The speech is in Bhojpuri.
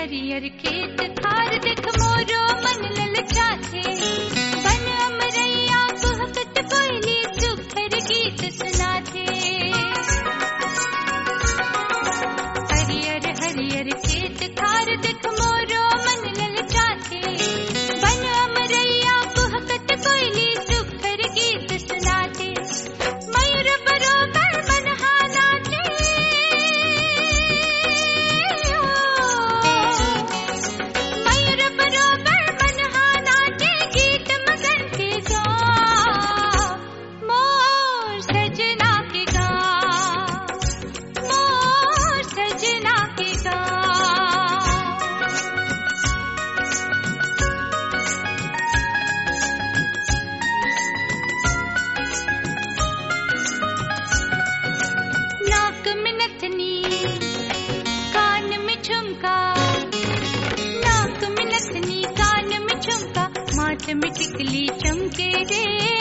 हरियर खेत खार देख मोरो मन ललचाथे बन अमरैया कुहकत कोयली सुखर गीत सुनाथे हरियर हरियर खेत खार देख मोरो मन ललचाथे बन अमरैया कुहकत कोयली सुखर गीत सुनाथे मयूर बरोबर मनहा नाचे मयूर बरोबर मनहा नाचे गीत मगन के गा मोर सजना के गा मोर सजना के गा नाक में नथनी कान में झुमका नाक में नथनी कान में झुमका माथ में टिकली चमके रे